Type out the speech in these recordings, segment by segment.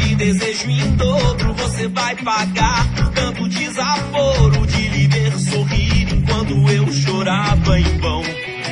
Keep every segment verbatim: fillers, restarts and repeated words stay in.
e desejo em dobro. Você vai pagar por tanto desaforo de lhe ver sorrir enquanto eu chorava em vão.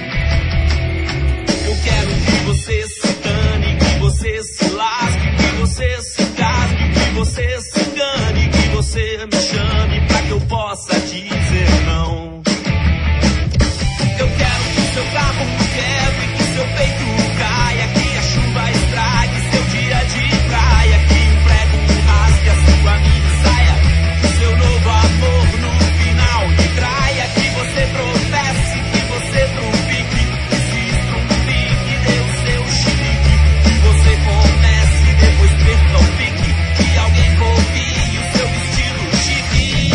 Eu quero que você se dane, que você se lasque, que você se casque, que você se engane, que você me chame pra que eu possa dizer não. Eu quero que seu carro quebre, que seu peito caia, que a chuva estrague seu dia de praia, que um prego rasgue a sua mini saia, que seu novo amor no final lhe traia, que você tropece, que você trupique, que se estrumpique, dê o seu chilique, que você comece e depois perca o pique, que alguém copie o seu estilo chique.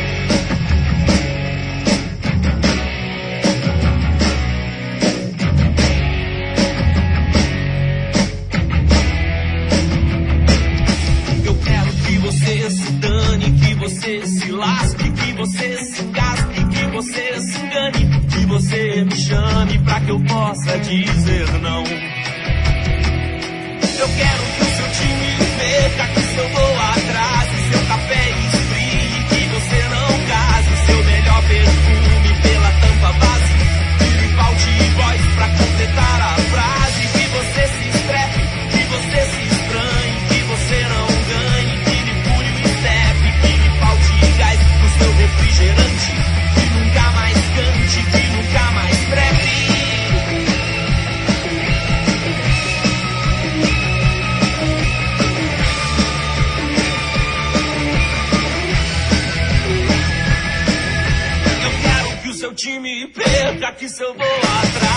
Eu quero que você se dane, que você se lasque, que você se casque, que você se engane, que você me chame pra que eu possa dizer não. Eu quero que o seu time perca, que seu gol atrase, seu café esfrie, que você não case, seu melhor perfume pela tampa base, que lhe falte voz pra completar a frase, que você se estrepe, que você se estranhe, que você não ganhe, que lhe fure o step, que lhe falte gás no seu refrigerante, que nunca mais cante, que nunca mais trepe. Eu quero que o seu time perca, que seu voo atrás.